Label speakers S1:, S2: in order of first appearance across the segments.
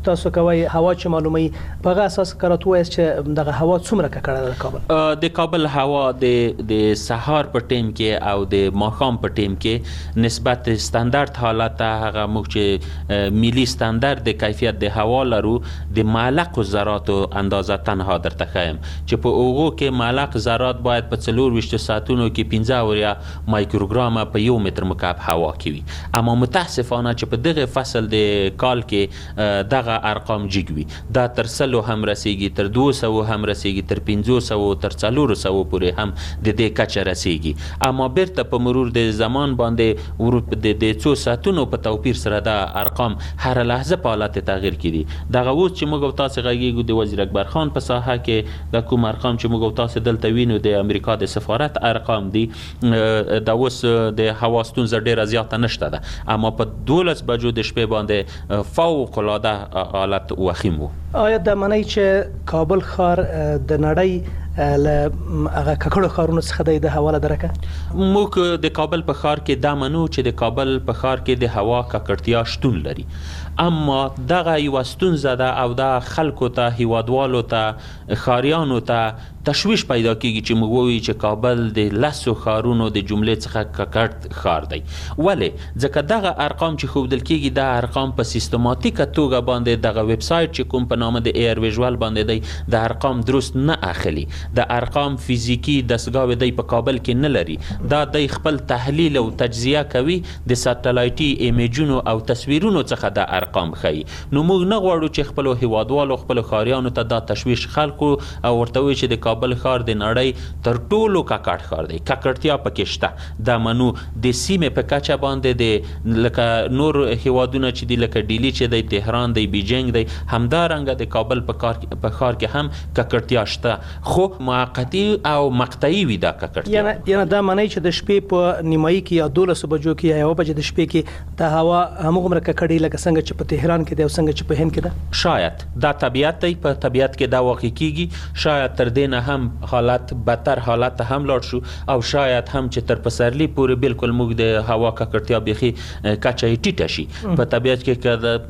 S1: تاسو کوي هوا چې معلومي په هغه اساس کاراتو وایي چې دغه هوا څومره ککړه ده کابل
S2: د کابل هوا د سهار په ټیم کې او د ماښام په ټیم کې نسبت استاندارد حالت هغه موږ چې ملي استاندارد د کیفیت د هوا لرو د معلق ذراتو اندازه تنها درته ښیم چې په اوغو کې معلق ذرات باید په 24 ساعتونو کې 15 مایکروګرام په 1 متر مکعب هوا کې وي اما متاسفانه چې په دغه فصل د کال کې دغه ارقام جګ وي دا تر 100 هم رسیږي تر 200 هم رسیږي تر 500 تر 400 پورې هم د دې کچه رسیږي اما بیرته په مرور د زمان باندې د څو ساعتونو په توپیر سره دا ارقام هر لحظه په حالت تغییر کړي دغه اوس چې موږ تاسو غږیږو د وزیر اکبر خان په ساحه کې د کوم ارقام چې موږ تاسو دلته وینو د امریکا د سفارت ارقام دي دا اوس د هوا ستونزه ډیره زیاته نشته ده اما په 12 بجو د شپې باندې فوق العاده حالت وخیم وو.
S1: آیا د منی چې کابل ښار د نړۍ له هغه ککړو ښارونو څخه د هوا له درکه
S2: موږ د کابل په ښار کې دا منو چې د کابل په ښار کې د هوا ککړتیا شتون لري اما دغه یو ستونزه ده او دا خلکو ته هیوادوالو ته ښاریانو ته تشویش پیدا کیږي چې موږ وایو چې کابل د لسو ښارونو د جملې څخه ککړ ښار دی ولې ځکه دغه ارقام چې ښودل کیږي دا ارقام په سیستماتیکه توګه باندې دغه ویب سایټ چې کوم په نامه د ایر ویژوال باندې دی د ارقام درست نه اخلي د ارقام فیزیکی دستګاه دی په کابل کې نه لري دا د خپل تحلیل او تجزیه کوي د ساتلایتي ایمیجونو او تصویرونو څخه د ارقام ښیي نو موږ نه غواړو چې خپل هیوادوالو خپل ښاریانو ته دا تشویش خلکو او ورته وایي چې د کابل ښار د نړۍ تر ټولو ککړ ښار دی ککړتیا پکې شته دا منو د سیمې په کچه باندې د لکه نور هیوادونه چې دی لکه ډیلی چې دی تهران دی بیجینګ دی همدارنګه د کابل په ښار کې هم ککړتیا شته خو موقتی او مقطعي وي دا ککړتیا
S1: یعنی دا معنی چې د شپې په نیمایي کې یا 12 بجو کې یا 1 بجې د شپې کې د هوا همغومره ککړې لکه څنګه چې په تهران کې دی او څنګه چې په هند کې ده
S2: شاید دا طبیعت دی په طبیعت کې دا واقع کیږي شاید تر دې نه هم حالت بدتر حالت هم لاړ شو او شاید هم چې تر پسرلی پورې بالکل موږ د هوا ککړتیا بيخي کچه ټیټه شي په طبیعت کې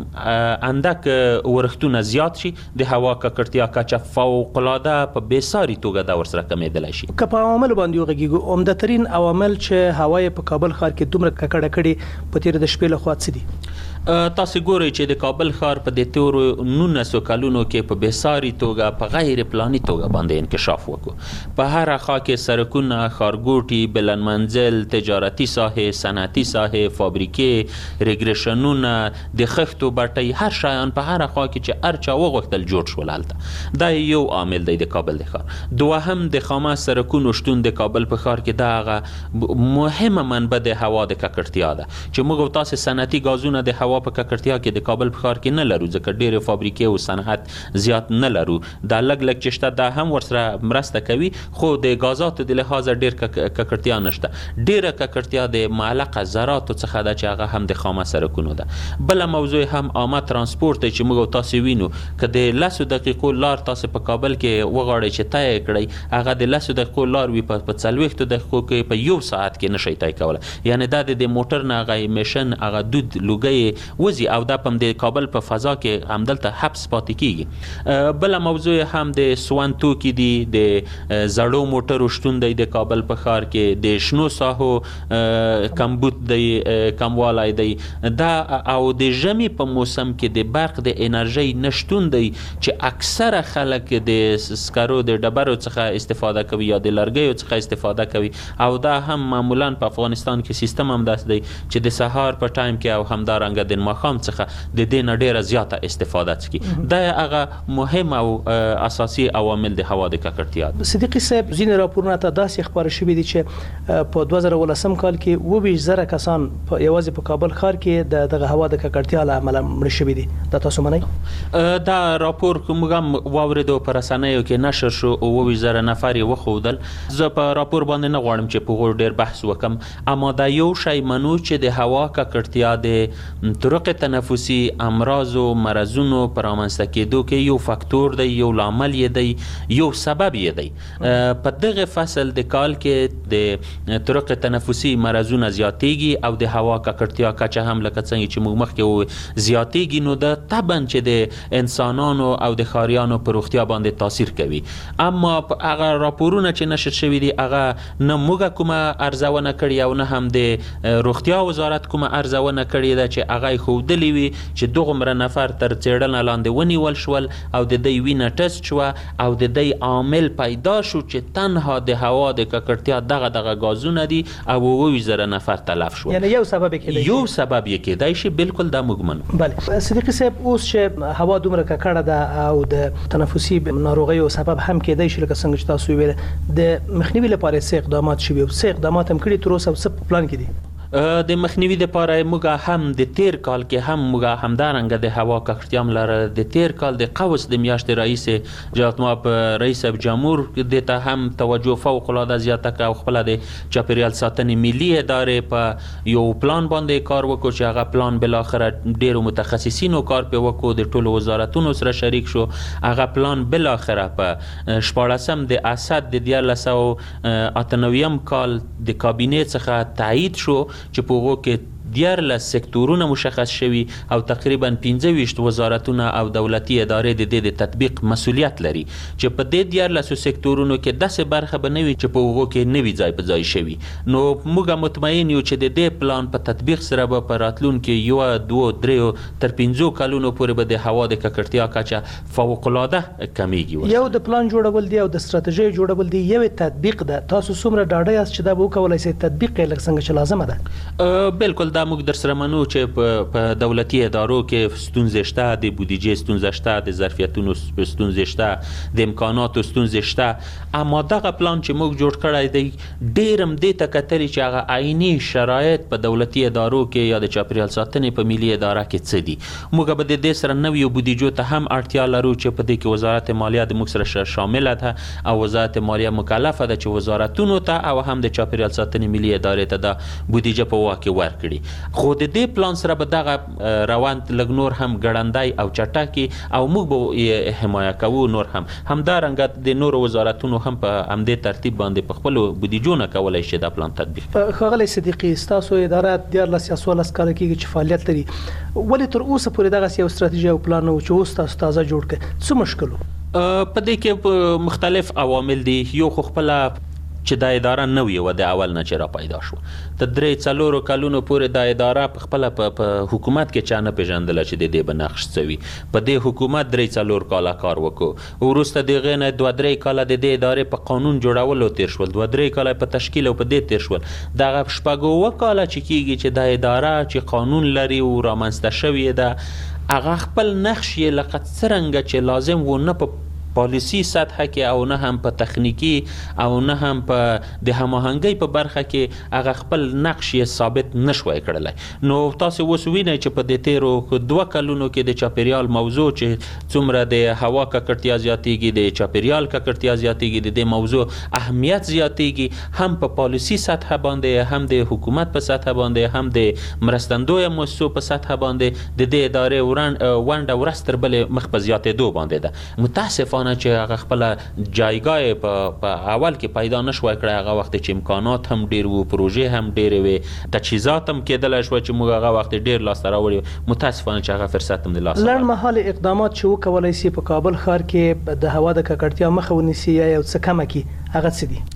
S2: که اندک ورښتونه زیات شي د هوا ککړتیا کچه فوق العاده په بیساري توګه دا ورسره کمېدلی شي
S1: که په عواملو باندې وغږیږو عمده ترین عوامل چې هوا یې په کابل ښار کې دومره ککړه کړي په تېره د شپې لخوا څه دي
S2: تاسو ګورئ چې د کابل ښار په د تیرو 19 کلونو کې په بیساري توګه په غیر پلاني توګه باندې انکشاف وکړو په هر خوا کې سرکونه ښارګوټي بلند منزل تجارتي ساحې صنعتي ساحې فابریکې ریګریشنونه د خښتو بټۍ هر شیان په هر خوا کې چې هر چا وغوښتل جوړ شول هلته دا یو عامل دی د کابل د ښار دوهم د خامه سرکونو شتون د کابل په ښار کې دا هغه مهمه منبع د هوا د ککړتیا ده چې موږ تاسو صنعتي غازونه د هوا په ککړتیا کې د کابل په ښار کې نه لرو ځکه ډېرې فابریکې او صنعت زیات نه لرو دا لږ چې شته دا هم ورسره مرسته کوي خو د غازاتو د لحاظه ډېر ککړتیا نشته ډېره ککړتیا د معلقه ذراتو څخه ده چې هغه هم د خامه سرکونو ده بله موضوع هم عامه ترانسپورت دی چې موږ تاسو وینو که د 10 دقیقو لار تاسو په کابل کې وغواړئ چې طی کړئ هغه د 10 دقیقو لار وي په 40 دقیقو کې په 1 ساعت کې نشئ طی کولی یعنی دا د موټر نه هغه ایمیشن هغه دود لوګي وزي او دا په د کابل په فضا کې همدلته حبس پاتې کیږي بل موضوع هم د سوان توکي دي د زړو موټرو شتون دی د کابل په ښار کې د شنو ساحو کمبود دی کموالی دی دا او د ژمي په موسم کې د برق د انرژي نشتون دی چې اکثره خلک د سکرو د ډبرو څخه استفاده کوي یا د لرګیو څخه استفاده کوي او دا هم معمولا په افغانستان کې سیستم هم داس دی چې د سهار په ټایم کې او همدارنګه د ماښام څخه د دې نه ډیره زیاته استفاده کوي دا هغه مهم او اساسي عوامل د هوا د ککړتیا
S1: صدیقي صاحب ځینې راپورونه ته داسې خبره شوې دي چې په 2019 کال کې 22,000 کسان یوازې په کابل ښار کې دغه هوا د ککړتیا له امله مړه شوي دي دا تاسو منئ
S2: دا راپور موږ هم واورېدو په رسنیو کې نشر شو 22,000 نفر یې وښودل زه په راپور باندې نه غواړم چې په هغو ډېر بحث وکم اما دا یو شی منو چې د هوا ککړتیا د طرق تنفسي امراض او مرضونو پر رامنځته کېدو کې یو فاکتور دی، یو لامل یې دی، یو سبب یې دی. په دغه فصل د کال کې د طرق تنفسي مرضونه زیاتېږي او د هوا ککړتیا کچه هم لکه څنګه چې موږ مخکې زیاتېږي، نو د طبعا چې د انسانانو او د ښاریانو په روغتیا باندې تاثیر کوي. اما هغه راپورونه چې نشر شوي دي هغه نه موږ کومه ارزونه کړې او نه هم د روغتیا وزارت کومه ارزونه کړې ده چې هغه ښودلي وي چې دغومره نفر تر څېړنه لاندې ونیول شول او د دوی وینه ټسټ شوه او د دوی عامل پیدا شو چې تنها د هوا د ککړتیا دغه غازونه دي او 20,000 نفر تلف شول.
S1: یعنی یو سبب
S2: یې کېدای شي. بالکل دا موږ منو.
S1: بله صدیقي صاحب، اوس چې هوا دومره ککړه ده او د تنفسي ناروغیو سبب هم کېدای شي لکه څنګه چې تاسو ویل، د مخنیوي لپاره څه اقدامات شوي او څه اقدامات هم کړي تر اوسه او څه په پلان کې دي؟
S2: د مخنیوي لپاره موږ هم د تیر کال کې هم موږ همدارنګه د هوا ککړتیا لپاره د تیر کال د قوس د میاشتې رئیس جناب ماب رئیس جمهور د ته هم توجه فوق العاده زیاته کړه او خپل د چاپیریال ساتنې ملي ادارې په یو پلان باندې کار وکړو چې هغه پلان بل اخر ډیرو متخصصینو کار په وکړو، د ټولو وزارتونو سره شریک شو. هغه پلان بل اخر په 14 د اسد د 1998 کال د کابینې څخه تایید شو چې په هغو کې 14 سکتورونه مشخص شوي او تقریبا 25 وزارتونه او دولتي ادارې د تطبیق مسؤلیت لري چې په دې 14 سکتورونو کې داسې برخه به نه وي چې په هغو کې نوي ځای په ځای شوي. نو موږ مطمئن یو چې د دې پلان په تطبیق سره به په راتلونکي 1 2 3 تر 5 کلونو پورې به د هوا د ککړتیا کچه فوق العاده کمیږي.
S1: یو د پلان جوړول دی او د ستراتیژي جوړول دی، یو تطبیق ده. تاسو څومره ډاډه یاست چې دا به وکولای شي تطبیق یې لکه څنګه چې لازمه ده؟
S2: بالکل دا موږ در سره منو چې په دولتي ادارو کې ستونزې شته، د بودیجې ستونزه شته، د ظرفیتونو ستونزې شته، د امکاناتو ستونزې شته. اما دغه پلان چې موږ جوړ کړی دی ډېر هم دې ته کتلي چې هغه عیني شرایط په دولتي ادارو کې یا د چاپیریال ساتنې په ملي اداره کې څه دي. موږ به د دې سره نویو بودیجو ته هم اړتیا لرو چې په دې کې وزارت مالیه د موږ سره شامله ده او وزارت مالیه مکلفه ده چې وزارتونو ته او هم د چاپیریال ساتنې ملي ادارې ته د بودیجه په واک کې ورکړي. خو د دې پلان سره به دغه روند لږ نور هم ګړندی او چټکي او موږ به حمایه کوو. نور هم همدارنګه د نورو وزارتونو هم په همدې ترتیب باندې په خپلو بودیجو نه کولی شي دا پلان تطبیق.
S1: ښاغلی صدیقي، ستاسو اداره 14 کاله کېږي چې فعالیت لري، ولې تر اوسه پورې دغسې یو ستراتیژي او پلان نه و چې اوس تاسو تازه جوړ کړئ؟ څه مشکل و؟
S2: په دې کې مختلف عوامل دي. یو خو خپله چې دا اداره نوې وه د اول نه چې را پیدا شو، تر 3-4 کلونو پورې دا اداره په خپله په حکومت کې چا نه پېژندله چې د دې به نقش څه وي. په دې حکومت 3-4 کاله کار وکړو، وروسته د هغې نه 2-3 کاله د دې ادارې په قانون جوړولو تېر شول، 2-3 کاله په تشکیل او په دې تېر شول. دغه 6 کاله چې کېږي چې دا اداره چې قانون لري او رامنځته شوې ده، هغه خپل نقش یې لکه څرنګه چې لازم و نه په پالیسی سطح کې او نه هم په تخنیکی او نه هم په د هماهنګۍ په برخه کې هغه خپل نقش یې ثابت نشوی کړلی. نو تاسو اوس وینئ چې په دې تیرو 2 کلونو کې د چاپیریال موضوع چې څومره د هوا ککړتیا زیاتېږي، د چاپیریال ککړتیا زیاتېږي، د دې موضوع اهمیت زیاتېږي، هم په پالیسی سطح باندې، هم د حکومت په سطح باندې، هم د مرستندویه مؤسسو په سطح باندې د دې ادارې ونډه ورځ تر بلې مخ په زیاتېدو باندې ده. متاسفانه چې هغه خپله جایګاه په اول کې پیدا نشوی کړی، هغه وخت چې امکانات هم ډېر وو، پروژې هم ډېرې وې، تجهیزات هم کېدلی شوه چې موږ هغه وخت ډېر لاسته راوړي. متاسفانه چې هغه فرصت هم د لاسه
S1: لنډ مهاله اقدامات چې وکولی شي په کابل ښار کې د هوا د ککړتیا مخه ونیسي یا یو څه کمه کړي، هغه څه دي؟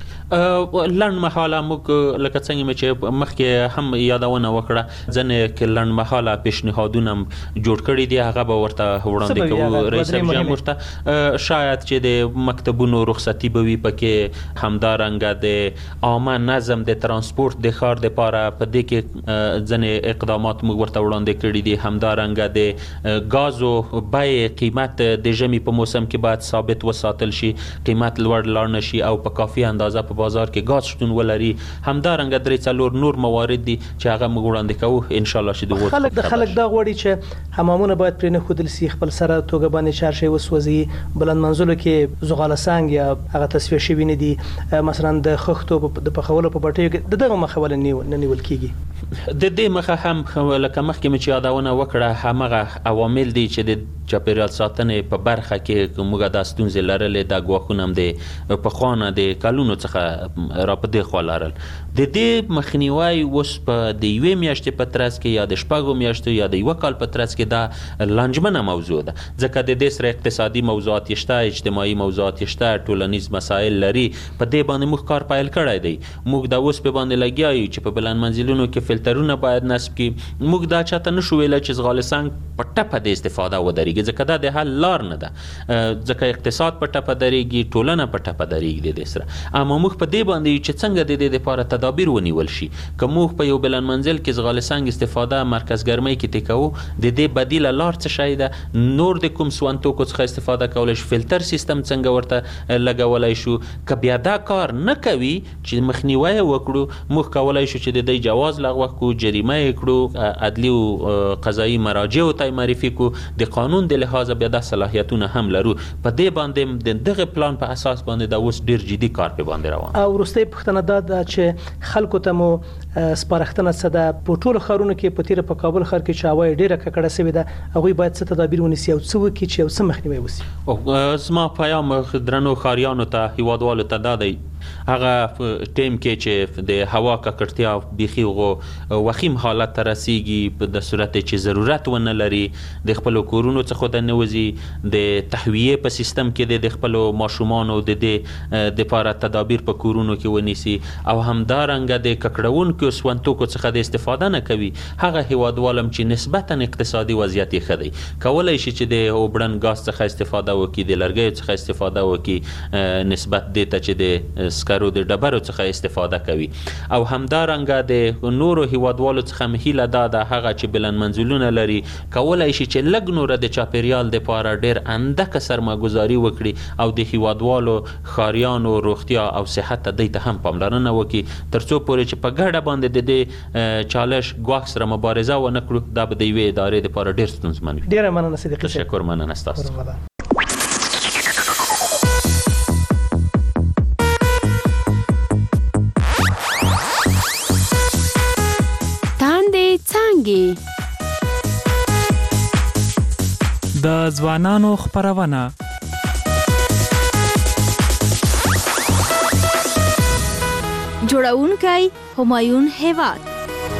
S2: لنډ مهاله موږ لکه څنګه مې چې مخکې هم یادونه وکړه، ځینې لنډ مهاله پیشنهادونه هم جوړ کړي دي، هغه به ورته وړاندې کوو رئیس جمهور ته. شاید چې د مکتبونو رخصتي به وي پکې، همدارنګه د عامه نظم د ترانسپورت د ښار دپاره په دې کې ځینې اقدامات موږ ورته وړاندې کړي دي. همدارنګه د ګازو بیې قیمت د ژمي په موسم کې باید ثابت وساتل شي، قیمت لوړ لاړ نه شي او په کافي اندازه په په بازار کې غاز شتون ولري. همدارنګه 3-4 نور موارد دي چې هغه موږ وړاندې کوو ان شاء الله چې د
S1: خلک دا غواړي چې حمامونه باید پرې نه ښودل شي، خپل سره توګه باندې چارشي وسوځي، بلند منزلو کې زغاله سنگ یا هغه تصفیه شوي نه دي، مثلا د خښتو د پخولو په بټیو کې دغه مخه ول نه نیول کیږي.
S2: د دې مخه هم لکه مخکې مې چې یادونه وکړه همغه عوامل دي چې د چاپیریال ساتنې په برخه کې موږ دا ستونزې لرلې. دا ګواښونه هم د پخوانه د کلونو څخه را په دې خوا لرل. د دې مخنیوی اوس په د یوې میاشتې په ترڅ کې یا د 6 میاشتو یا د 1 کال په ترڅ کې دا لنجمنه موضوع ده، ځکه د دې سره اقتصادي موضوعات شته، اجتماعي موضوعات شته، ټولنیز مسایل لري. په دې باندې موږ کار پیل کړی دی. موږ دا اوس په باندې لګیا یو چې په بلند منزلونو کې فلټرونه باید نصب کړي. موږ دا چاته نشو ویلی چې زغال سنگ په ټپه د استفاده ودرېږي، ځکه دا د حل لار نه ده، ځکه اقتصاد په ټپه درېږي، ټولنه په ټپه درېږي د دې سره. اما موږ په دې باندې چې څنګه د دې لپاره تدابیر ونیول شي. که موږ په یو بلند منزل کې زغال سنگ استفاده مرکز ګرمۍ کې تکوو، د دې بدیله لار څه شی ده؟ نور د کوم سون توکو څخه استفاده کولی شو، فلټر سیستم څنګه ورته لګولی شو. که بیا دا کار نه کوي چې مخنیوی وکړو، موږ کولی شو چې د دې جواز لغوه کړو، جریمه یې کړو، عدلي او قضایي مراجعو ته معرفي کړو. د قانون د لحاظه بیا دا صلاحیتونه هم لرو. په دې باندې د دغه پلان په اساس باندې دا اوس ډیر جدي کار په باندې روان.
S1: او وروستۍ پوښتنه دا ده چې خلکو ته مو سپارښتنه څه ده په ټولو ښارونو کې، په تیره په کابل ښار کې چې هوا ډیره ککړه سوې ده، هغوی باید څه تدابیر ونیسي او څه وکړي چې یو څه مخنیوی وشي؟
S2: زما پیام درنو ښاریانو ته، هیوادوالو ته دا دی، هغه ټیم کې چې د هوا ککړتیا بیخي وخیم حالت ته رسیږي، د صورت چې ضرورت ونه لري، د خپلو کورونو څخه د نوځي، د تهویې په سیستم کې د خپلو ماشومانو د دې دپاره تدابیر په کورونو کې ونیسي، او همدارنګه د ککړونکو سون توکو څخه د استفاده نه کوي. هغه هیوادوالم چې نسبتا اقتصادي وضعیت یې ښه دی، کولی شي چې د اوبړن ګاز څخه استفاده وکړي، د لرګیو څخه استفاده وکړي، نسبت دې ته چې د سکرو د ډبرو څخه استفاده کوي. او همدارنګه د نورو هیوادوالو څخه هیله دا ده هغه چې بلند منزلونه لري کولی شي چې لږ نوره د چاپیریال دپاره ډېر اندکه سرمایه‌ګذاري وکړي او د هیوادوالو ښاریانو روغتیا او صحت ته دوی ته هم پاملرنه وکړي، تر څو پورې چې په ګډه باندې د دې چالش ګواښ سره مبارزه ونه کړو. دا به د یوې ادارې دپاره ډېر ستونزمن وي.
S1: ډېره مننه صدیقي صاحب.
S2: تشکر، مننه ستاسو.
S3: د ځوانانو خپرونه
S4: جوړونکی همایون هیواد.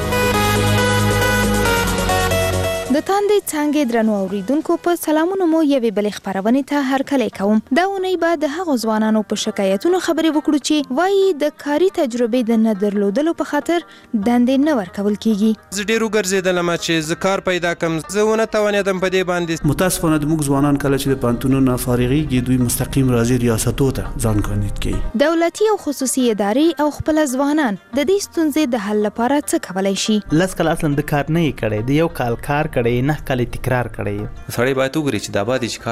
S4: د تاندې څانګې درنو اوریدونکو په سلامونو مو یوې بلې خپرونې ته هرکلی کوم. دا اونۍ به د هغو ځوانانو په شکایتونو خبرې وکړو چې وایي د کاري تجربې د نه درلودلو په خاطر دندې نه ورکول کیږي.
S5: زه ډېر وګرځېدلم چې زه کار پیدا کړم، زه ونه توانېدم په دې باندې.
S6: متاسفانه زموږ ځوانان کله چې د پوهنتونونو نه فارغېږي دوی مستقیم راځي ریاستو ته ځان کاندید کوي.
S4: دولتي او خصوصي ادارې او خپل ځوانان د دې ستونزې د حل لپاره څه کولی شي؟
S7: لس کاله اصلا د کار نه یې کړی، د یو کال کار کړی، 9 کال تکرار کړی.
S8: سړی باید وګوري چې دا باندې